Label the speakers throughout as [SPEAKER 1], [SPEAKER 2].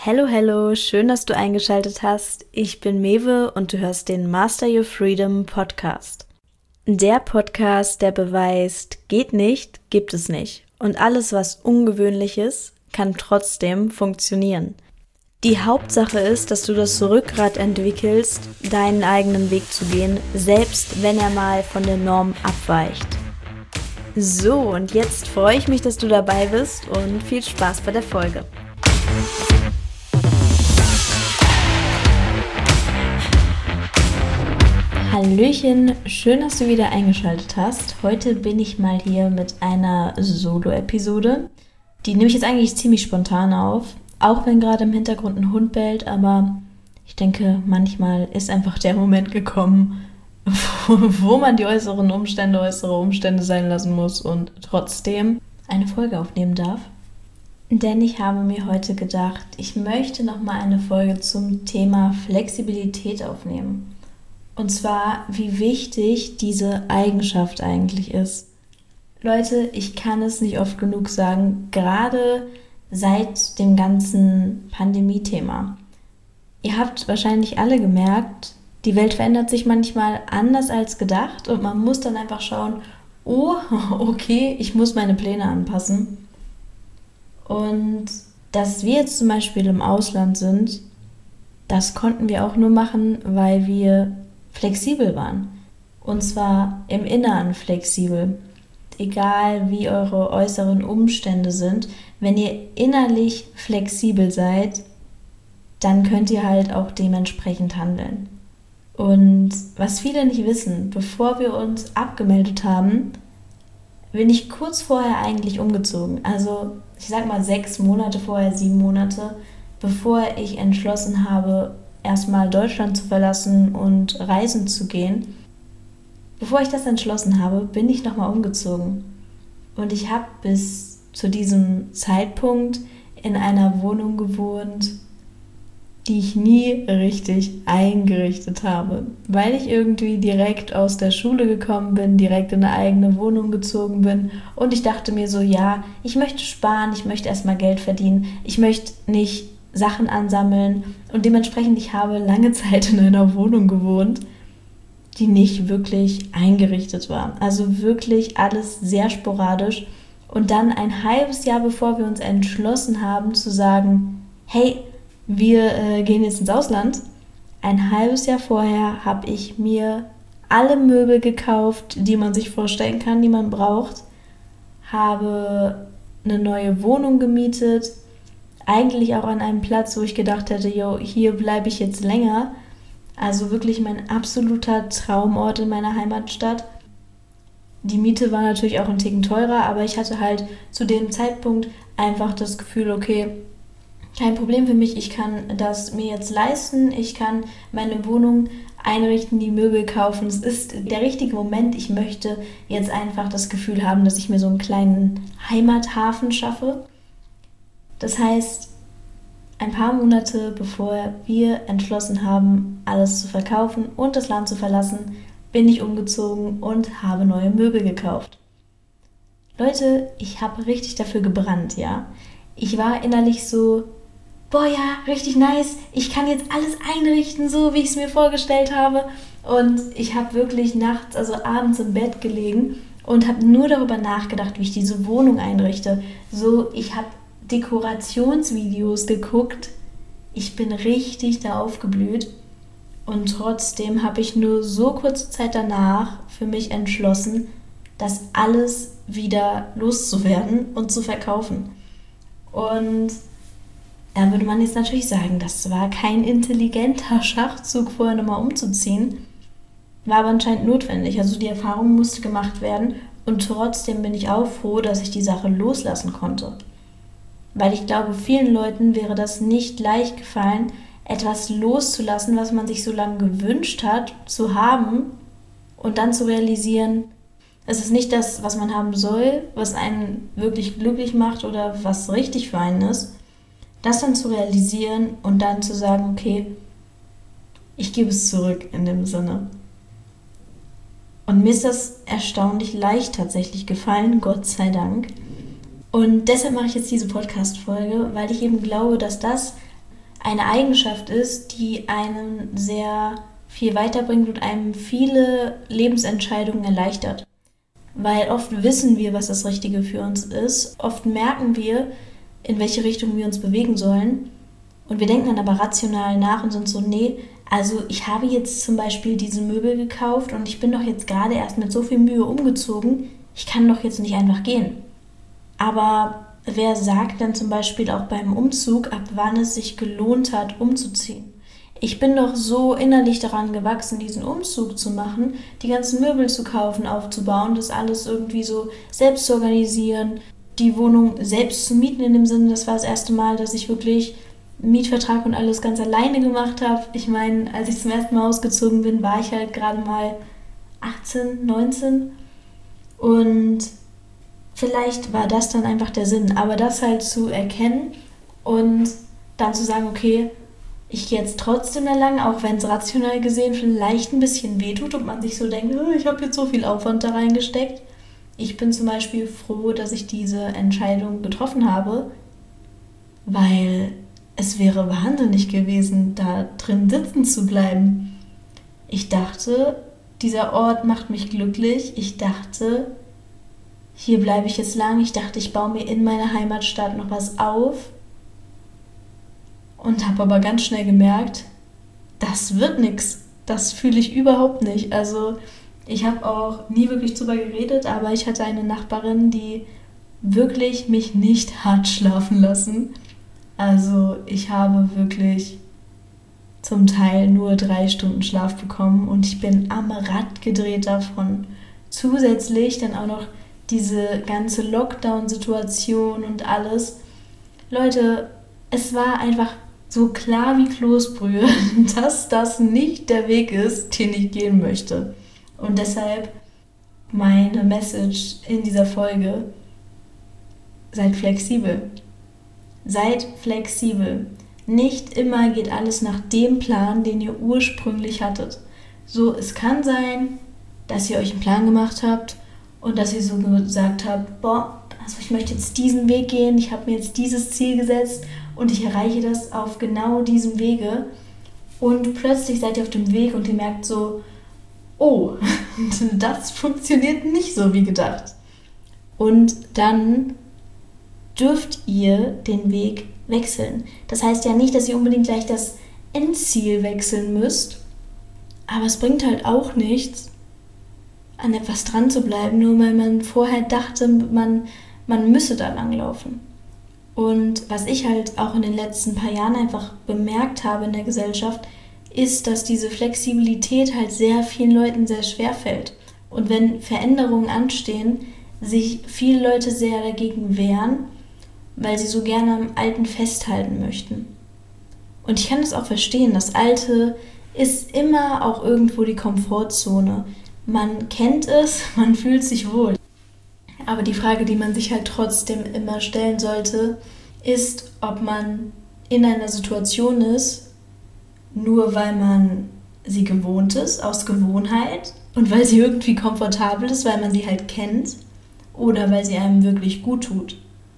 [SPEAKER 1] Hello, hello, schön, dass du eingeschaltet hast. Ich bin Mewe und du hörst den Master Your Freedom Podcast. Der Podcast, der beweist, geht nicht, gibt es nicht. Und alles, was ungewöhnlich ist, kann trotzdem funktionieren. Die Hauptsache ist, dass du das Rückgrat entwickelst, deinen eigenen Weg zu gehen, selbst wenn er mal von der Norm abweicht. So, und jetzt freue ich mich, dass du dabei bist und viel Spaß bei der Folge. Hallöchen, schön, dass du wieder eingeschaltet hast. Heute bin ich mal hier mit einer Solo-Episode. Die nehme ich jetzt eigentlich ziemlich spontan auf, auch wenn gerade im Hintergrund ein Hund bellt, aber ich denke, manchmal ist einfach der Moment gekommen, wo man die äußere Umstände sein lassen muss und trotzdem eine Folge aufnehmen darf. Denn ich habe mir heute gedacht, ich möchte nochmal eine Folge zum Thema Flexibilität aufnehmen. Und zwar, wie wichtig diese Eigenschaft eigentlich ist. Leute, ich kann es nicht oft genug sagen, gerade seit dem ganzen Pandemie-Thema. Ihr habt wahrscheinlich alle gemerkt, die Welt verändert sich manchmal anders als gedacht und man muss dann einfach schauen, oh, okay, ich muss meine Pläne anpassen. Und dass wir jetzt zum Beispiel im Ausland sind, das konnten wir auch nur machen, weil wir flexibel waren. Und zwar im Inneren flexibel. Egal wie eure äußeren Umstände sind, wenn ihr innerlich flexibel seid, dann könnt ihr halt auch dementsprechend handeln. Und was viele nicht wissen, bevor wir uns abgemeldet haben, bin ich kurz vorher eigentlich umgezogen. Also ich sag mal 6 Monate vorher, 7 Monate, bevor ich entschlossen habe, erstmal Deutschland zu verlassen und reisen zu gehen. Bevor ich das entschlossen habe, bin ich nochmal umgezogen. Und ich habe bis zu diesem Zeitpunkt in einer Wohnung gewohnt, die ich nie richtig eingerichtet habe. Weil ich irgendwie direkt aus der Schule gekommen bin, direkt in eine eigene Wohnung gezogen bin. Und ich dachte mir so, ja, ich möchte sparen, ich möchte erstmal Geld verdienen, ich möchte nicht Sachen ansammeln und dementsprechend, ich habe lange Zeit in einer Wohnung gewohnt, die nicht wirklich eingerichtet war. Also wirklich alles sehr sporadisch und dann ein halbes Jahr, bevor wir uns entschlossen haben zu sagen, hey, wir gehen jetzt ins Ausland, ein halbes Jahr vorher habe ich mir alle Möbel gekauft, die man sich vorstellen kann, die man braucht, habe eine neue Wohnung gemietet, eigentlich auch an einem Platz, wo ich gedacht hätte, jo, hier bleibe ich jetzt länger. Also wirklich mein absoluter Traumort in meiner Heimatstadt. Die Miete war natürlich auch ein Ticken teurer, aber ich hatte halt zu dem Zeitpunkt einfach das Gefühl, okay, kein Problem für mich, ich kann das mir jetzt leisten, ich kann meine Wohnung einrichten, die Möbel kaufen. Es ist der richtige Moment, ich möchte jetzt einfach das Gefühl haben, dass ich mir so einen kleinen Heimathafen schaffe. Das heißt, ein paar Monate bevor wir entschlossen haben, alles zu verkaufen und das Land zu verlassen, bin ich umgezogen und habe neue Möbel gekauft. Leute, ich habe richtig dafür gebrannt, ja. Ich war innerlich so, boah ja, richtig nice, ich kann jetzt alles einrichten, so wie ich es mir vorgestellt habe. Und ich habe wirklich nachts, also abends im Bett gelegen und habe nur darüber nachgedacht, wie ich diese Wohnung einrichte. So, ich habe Dekorationsvideos geguckt. Ich bin richtig da aufgeblüht und trotzdem habe ich nur so kurze Zeit danach für mich entschlossen, das alles wieder loszuwerden und zu verkaufen. Und da würde man jetzt natürlich sagen, das war kein intelligenter Schachzug, vorher nochmal umzuziehen, war aber anscheinend notwendig. Also die Erfahrung musste gemacht werden und trotzdem bin ich auch froh, dass ich die Sache loslassen konnte. Weil ich glaube, vielen Leuten wäre das nicht leicht gefallen, etwas loszulassen, was man sich so lange gewünscht hat, zu haben und dann zu realisieren, es ist nicht das, was man haben soll, was einen wirklich glücklich macht oder was richtig für einen ist. Das dann zu realisieren und dann zu sagen, okay, ich gebe es zurück in dem Sinne. Und mir ist das erstaunlich leicht tatsächlich gefallen, Gott sei Dank. Und deshalb mache ich jetzt diese Podcast-Folge, weil ich eben glaube, dass das eine Eigenschaft ist, die einem sehr viel weiterbringt und einem viele Lebensentscheidungen erleichtert. Weil oft wissen wir, was das Richtige für uns ist. Oft merken wir, in welche Richtung wir uns bewegen sollen. Und wir denken dann aber rational nach und sind so, nee, also ich habe jetzt zum Beispiel diese Möbel gekauft und ich bin doch jetzt gerade erst mit so viel Mühe umgezogen, ich kann doch jetzt nicht einfach gehen. Aber wer sagt dann zum Beispiel auch beim Umzug, ab wann es sich gelohnt hat, umzuziehen? Ich bin doch so innerlich daran gewachsen, diesen Umzug zu machen, die ganzen Möbel zu kaufen, aufzubauen, das alles irgendwie so selbst zu organisieren, die Wohnung selbst zu mieten in dem Sinne, das war das erste Mal, dass ich wirklich Mietvertrag und alles ganz alleine gemacht habe. Ich meine, als ich zum ersten Mal ausgezogen bin, war ich halt gerade mal 18, 19 und vielleicht war das dann einfach der Sinn, aber das halt zu erkennen und dann zu sagen, okay, ich gehe jetzt trotzdem da lang, auch wenn es rational gesehen vielleicht ein bisschen wehtut und man sich so denkt, ich habe jetzt so viel Aufwand da reingesteckt. Ich bin zum Beispiel froh, dass ich diese Entscheidung getroffen habe, weil es wäre wahnsinnig gewesen, da drin sitzen zu bleiben. Ich dachte, dieser Ort macht mich glücklich. Ich dachte, hier bleibe ich jetzt lang. Ich dachte, ich baue mir in meiner Heimatstadt noch was auf. Und habe aber ganz schnell gemerkt, das wird nichts. Das fühle ich überhaupt nicht. Also ich habe auch nie wirklich drüber geredet, aber ich hatte eine Nachbarin, die wirklich mich nicht hat schlafen lassen. Also ich habe wirklich zum Teil nur 3 Stunden Schlaf bekommen und ich bin am Rad gedreht davon. Zusätzlich dann auch noch diese ganze Lockdown-Situation und alles. Leute, es war einfach so klar wie Kloßbrühe, dass das nicht der Weg ist, den ich gehen möchte. Und deshalb meine Message in dieser Folge: Seid flexibel. Seid flexibel. Nicht immer geht alles nach dem Plan, den ihr ursprünglich hattet. So, es kann sein, dass ihr euch einen Plan gemacht habt und dass ihr so gesagt habt, also ich möchte jetzt diesen Weg gehen, ich habe mir jetzt dieses Ziel gesetzt und ich erreiche das auf genau diesem Wege. Und plötzlich seid ihr auf dem Weg und ihr merkt so, oh, das funktioniert nicht so wie gedacht. Und dann dürft ihr den Weg wechseln. Das heißt ja nicht, dass ihr unbedingt gleich das Endziel wechseln müsst, aber es bringt halt auch nichts, an etwas dran zu bleiben, nur weil man vorher dachte, man müsse da langlaufen. Und was ich halt auch in den letzten paar Jahren einfach bemerkt habe in der Gesellschaft, ist, dass diese Flexibilität halt sehr vielen Leuten sehr schwer fällt. Und wenn Veränderungen anstehen, sich viele Leute sehr dagegen wehren, weil sie so gerne am Alten festhalten möchten. Und ich kann das auch verstehen, das Alte ist immer auch irgendwo die Komfortzone. Man kennt es, man fühlt sich wohl. Aber die Frage, die man sich halt trotzdem immer stellen sollte, ist, ob man in einer Situation ist, nur weil man sie gewohnt ist, aus Gewohnheit und weil sie irgendwie komfortabel ist, weil man sie halt kennt, oder weil sie einem wirklich gut tut.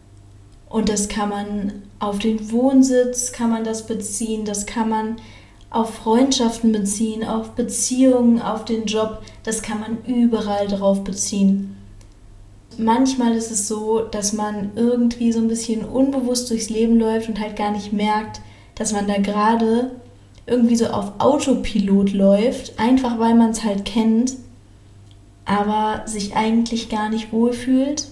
[SPEAKER 1] Und das kann man auf den Wohnsitz, kann man das beziehen, das kann man auf Freundschaften beziehen, auf Beziehungen, auf den Job, das kann man überall drauf beziehen. Manchmal ist es so, dass man irgendwie so ein bisschen unbewusst durchs Leben läuft und halt gar nicht merkt, dass man da gerade irgendwie so auf Autopilot läuft, einfach weil man es halt kennt, aber sich eigentlich gar nicht wohlfühlt.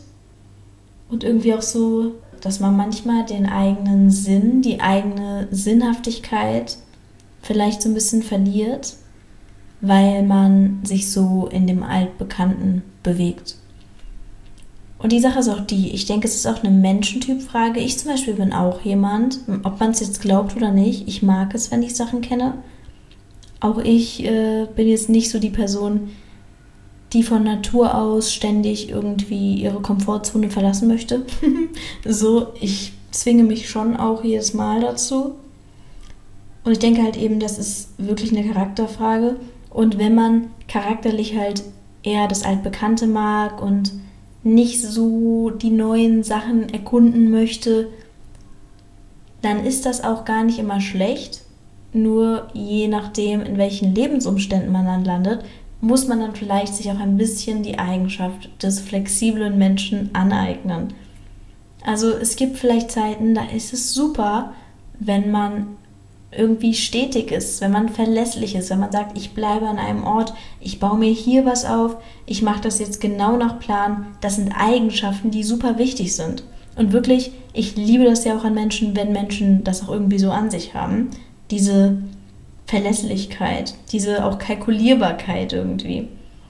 [SPEAKER 1] Und irgendwie auch so, dass man manchmal den eigenen Sinn, die eigene Sinnhaftigkeit vielleicht so ein bisschen verliert, weil man sich so in dem Altbekannten bewegt. Und die Sache ist auch die, ich denke, es ist auch eine Menschentypfrage. Ich zum Beispiel bin auch jemand, ob man es jetzt glaubt oder nicht, ich mag es, wenn ich Sachen kenne. Auch ich bin jetzt nicht so die Person, die von Natur aus ständig irgendwie ihre Komfortzone verlassen möchte. So, ich zwinge mich schon auch jedes Mal dazu. Und ich denke halt eben, das ist wirklich eine Charakterfrage. Und wenn man charakterlich halt eher das Altbekannte mag und nicht so die neuen Sachen erkunden möchte, dann ist das auch gar nicht immer schlecht. Nur je nachdem, in welchen Lebensumständen man dann landet, muss man dann vielleicht sich auch ein bisschen die Eigenschaft des flexiblen Menschen aneignen. Also es gibt vielleicht Zeiten, da ist es super, wenn man irgendwie stetig ist, wenn man verlässlich ist, wenn man sagt, ich bleibe an einem Ort, ich baue mir hier was auf, ich mache das jetzt genau nach Plan. Das sind Eigenschaften, die super wichtig sind. Und wirklich, ich liebe das ja auch an Menschen, wenn Menschen das auch irgendwie so an sich haben. Diese Verlässlichkeit, diese auch Kalkulierbarkeit irgendwie.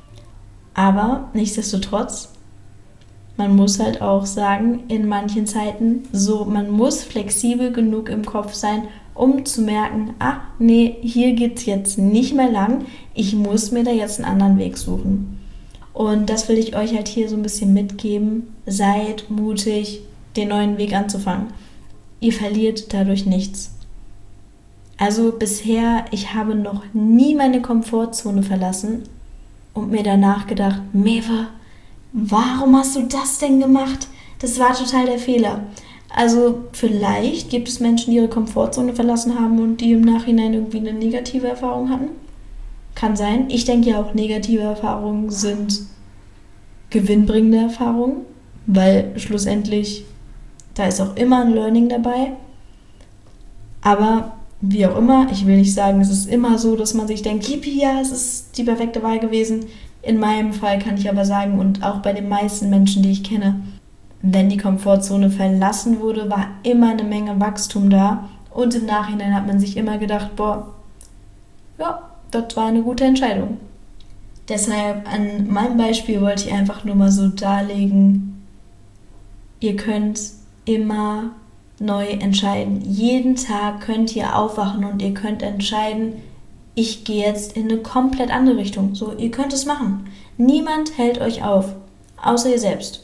[SPEAKER 1] Aber nichtsdestotrotz, man muss halt auch sagen, in manchen Zeiten, so, man muss flexibel genug im Kopf sein, um zu merken, nee, hier geht's jetzt nicht mehr lang, ich muss mir da jetzt einen anderen Weg suchen. Und das will ich euch halt hier so ein bisschen mitgeben. Seid mutig, den neuen Weg anzufangen. Ihr verliert dadurch nichts. Also bisher, ich habe noch nie meine Komfortzone verlassen und mir danach gedacht, Mewe, warum hast du das denn gemacht? Das war total der Fehler. Also vielleicht gibt es Menschen, die ihre Komfortzone verlassen haben und die im Nachhinein irgendwie eine negative Erfahrung hatten. Kann sein. Ich denke ja auch, negative Erfahrungen sind gewinnbringende Erfahrungen, weil schlussendlich, da ist auch immer ein Learning dabei. Aber wie auch immer, ich will nicht sagen, es ist immer so, dass man sich denkt, yippie, ja, es ist die perfekte Wahl gewesen. In meinem Fall kann ich aber sagen, und auch bei den meisten Menschen, die ich kenne, wenn die Komfortzone verlassen wurde, war immer eine Menge Wachstum da. Und im Nachhinein hat man sich immer gedacht, boah, ja, das war eine gute Entscheidung. Deshalb an meinem Beispiel wollte ich einfach nur mal so darlegen, ihr könnt immer neu entscheiden. Jeden Tag könnt ihr aufwachen und ihr könnt entscheiden, ich gehe jetzt in eine komplett andere Richtung. So, ihr könnt es machen. Niemand hält euch auf, außer ihr selbst.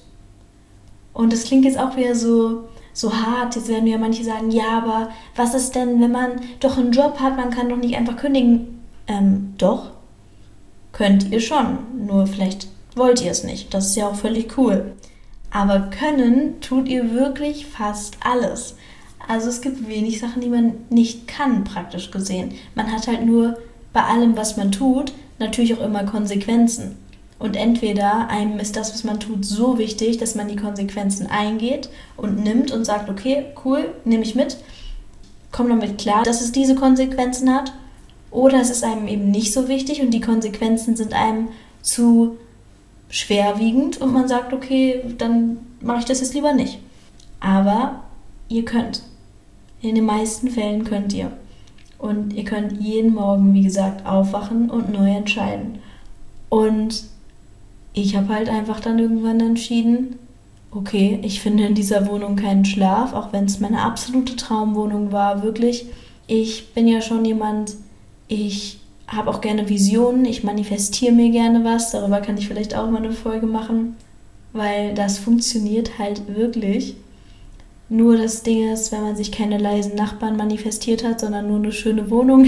[SPEAKER 1] Und das klingt jetzt auch wieder so hart. Jetzt werden ja manche sagen, ja, aber was ist denn, wenn man doch einen Job hat, man kann doch nicht einfach kündigen. Doch, könnt ihr schon. Nur vielleicht wollt ihr es nicht. Das ist ja auch völlig cool. Aber können tut ihr wirklich fast alles. Also es gibt wenig Sachen, die man nicht kann, praktisch gesehen. Man hat halt nur bei allem, was man tut, natürlich auch immer Konsequenzen. Und entweder einem ist das, was man tut, so wichtig, dass man die Konsequenzen eingeht und nimmt und sagt, okay, cool, nehme ich mit, komm damit klar, dass es diese Konsequenzen hat. Oder es ist einem eben nicht so wichtig und die Konsequenzen sind einem zu schwerwiegend und man sagt, okay, dann mache ich das jetzt lieber nicht. Aber ihr könnt. In den meisten Fällen könnt ihr. Und ihr könnt jeden Morgen, wie gesagt, aufwachen und neu entscheiden. Und ich habe halt einfach dann irgendwann entschieden, okay, ich finde in dieser Wohnung keinen Schlaf, auch wenn es meine absolute Traumwohnung war, wirklich. Ich bin ja schon jemand, ich habe auch gerne Visionen, ich manifestiere mir gerne was, darüber kann ich vielleicht auch mal eine Folge machen, weil das funktioniert halt wirklich. Nur das Ding ist, wenn man sich keine leisen Nachbarn manifestiert hat, sondern nur eine schöne Wohnung,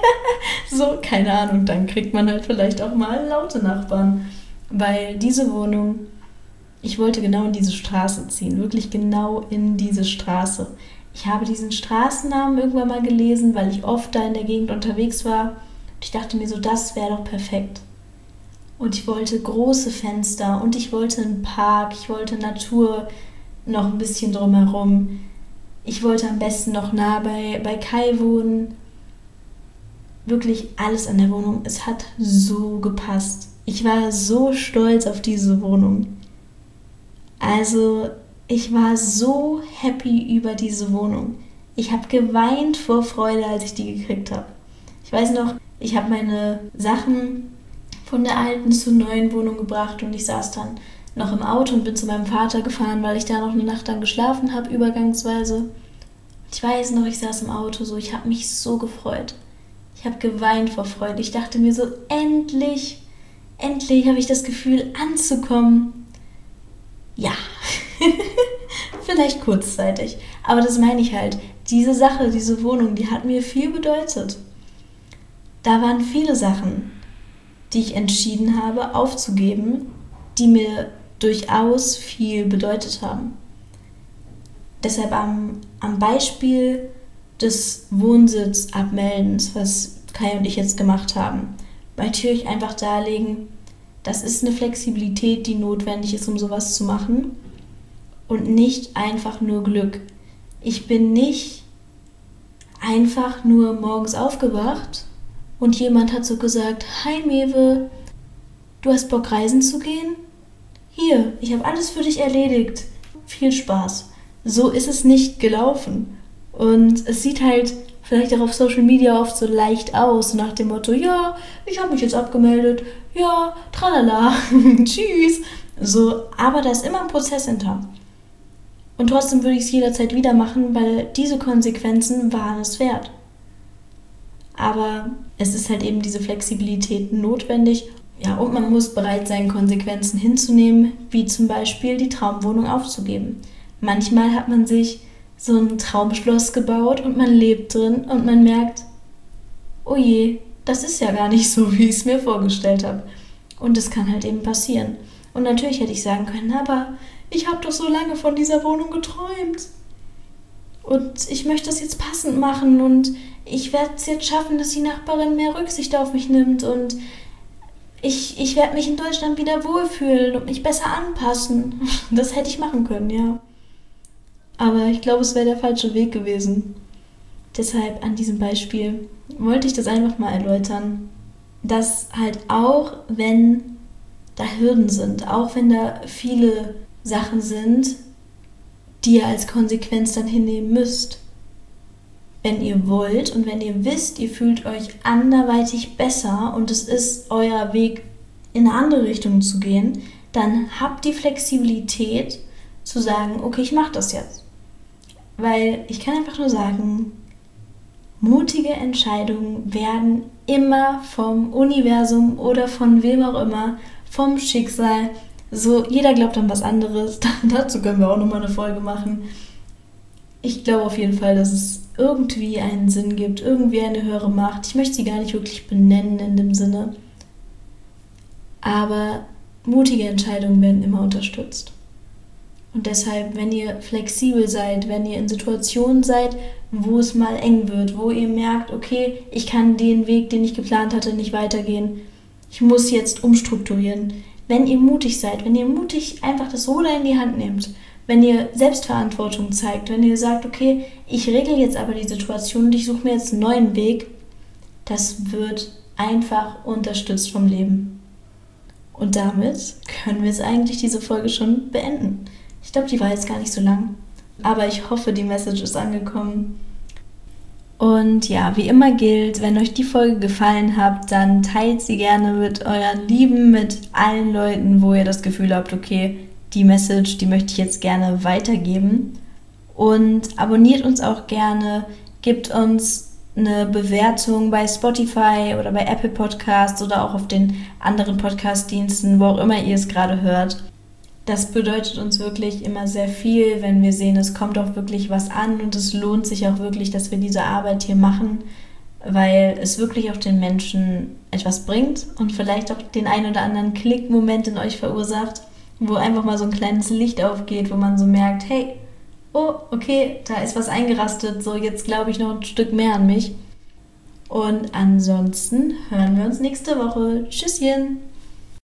[SPEAKER 1] so, keine Ahnung, dann kriegt man halt vielleicht auch mal laute Nachbarn. Weil diese Wohnung, ich wollte genau in diese Straße ziehen, wirklich genau in diese Straße. Ich habe diesen Straßennamen irgendwann mal gelesen, weil ich oft da in der Gegend unterwegs war. Und ich dachte mir so, das wäre doch perfekt. Und ich wollte große Fenster und ich wollte einen Park, ich wollte Natur noch ein bisschen drumherum. Ich wollte am besten noch nah bei Kai wohnen. Wirklich alles an der Wohnung. Es hat so gepasst. Ich war so stolz auf diese Wohnung. Also, ich war so happy über diese Wohnung. Ich habe geweint vor Freude, als ich die gekriegt habe. Ich weiß noch, ich habe meine Sachen von der alten zur neuen Wohnung gebracht und ich saß dann noch im Auto und bin zu meinem Vater gefahren, weil ich da noch eine Nacht dann geschlafen habe, übergangsweise. Ich weiß noch, ich saß im Auto so, ich habe mich so gefreut. Ich habe geweint vor Freude. Ich dachte mir so, endlich habe ich das Gefühl anzukommen. Ja, vielleicht kurzzeitig, aber das meine ich halt. Diese Sache, diese Wohnung, die hat mir viel bedeutet. Da waren viele Sachen, die ich entschieden habe aufzugeben, die mir durchaus viel bedeutet haben. Deshalb am am Beispiel des Wohnsitzabmeldens, was Kai und ich jetzt gemacht haben, möchte ich euch einfach darlegen, das ist eine Flexibilität, die notwendig ist, um sowas zu machen und nicht einfach nur Glück. Ich bin nicht einfach nur morgens aufgewacht und jemand hat so gesagt, hi Mewe, du hast Bock reisen zu gehen? Hier, ich habe alles für dich erledigt. Viel Spaß. So ist es nicht gelaufen. Und es sieht halt vielleicht auch auf Social Media oft so leicht aus, nach dem Motto, ja, ich habe mich jetzt abgemeldet, ja, tralala, tschüss. So, aber da ist immer ein Prozess hinter. Und trotzdem würde ich es jederzeit wieder machen, weil diese Konsequenzen waren es wert. Aber es ist halt eben diese Flexibilität notwendig. Ja, und man muss bereit sein, Konsequenzen hinzunehmen, wie zum Beispiel die Traumwohnung aufzugeben. Manchmal hat man sich so ein Traumschloss gebaut und man lebt drin und man merkt, oh je, das ist ja gar nicht so, wie ich es mir vorgestellt habe. Und das kann halt eben passieren. Und natürlich hätte ich sagen können, aber ich habe doch so lange von dieser Wohnung geträumt. Und ich möchte das jetzt passend machen und ich werde es jetzt schaffen, dass die Nachbarin mehr Rücksicht auf mich nimmt und ich werde mich in Deutschland wieder wohlfühlen und mich besser anpassen. Das hätte ich machen können, ja. Aber ich glaube, es wäre der falsche Weg gewesen. Deshalb an diesem Beispiel wollte ich das einfach mal erläutern, dass halt auch wenn da Hürden sind, auch wenn da viele Sachen sind, die ihr als Konsequenz dann hinnehmen müsst, wenn ihr wollt und wenn ihr wisst, ihr fühlt euch anderweitig besser und es ist euer Weg, in eine andere Richtung zu gehen, dann habt die Flexibilität zu sagen, okay, ich mache das jetzt. Weil ich kann einfach nur sagen, mutige Entscheidungen werden immer vom Universum oder von wem auch immer, vom Schicksal, so jeder glaubt an was anderes, dazu können wir auch nochmal eine Folge machen. Ich glaube auf jeden Fall, dass es irgendwie einen Sinn gibt, irgendwie eine höhere Macht. Ich möchte sie gar nicht wirklich benennen in dem Sinne. Aber mutige Entscheidungen werden immer unterstützt. Und deshalb, wenn ihr flexibel seid, wenn ihr in Situationen seid, wo es mal eng wird, wo ihr merkt, okay, ich kann den Weg, den ich geplant hatte, nicht weitergehen. Ich muss jetzt umstrukturieren. Wenn ihr mutig seid, wenn ihr mutig einfach das Ruder in die Hand nehmt, wenn ihr Selbstverantwortung zeigt, wenn ihr sagt, okay, ich regle jetzt aber die Situation und ich suche mir jetzt einen neuen Weg, das wird einfach unterstützt vom Leben. Und damit können wir jetzt eigentlich diese Folge schon beenden. Ich glaube, die war jetzt gar nicht so lang, aber ich hoffe, die Message ist angekommen. Und ja, wie immer gilt, wenn euch die Folge gefallen hat, dann teilt sie gerne mit euren Lieben, mit allen Leuten, wo ihr das Gefühl habt, okay, die Message, die möchte ich jetzt gerne weitergeben. Und abonniert uns auch gerne, gebt uns eine Bewertung bei Spotify oder bei Apple Podcasts oder auch auf den anderen Podcast-Diensten, wo auch immer ihr es gerade hört. Das bedeutet uns wirklich immer sehr viel, wenn wir sehen, es kommt auch wirklich was an und es lohnt sich auch wirklich, dass wir diese Arbeit hier machen, weil es wirklich auch den Menschen etwas bringt und vielleicht auch den einen oder anderen Klickmoment in euch verursacht, wo einfach mal so ein kleines Licht aufgeht, wo man so merkt, hey, oh, okay, da ist was eingerastet, so jetzt glaube ich noch ein Stück mehr an mich. Und ansonsten hören wir uns nächste Woche. Tschüsschen!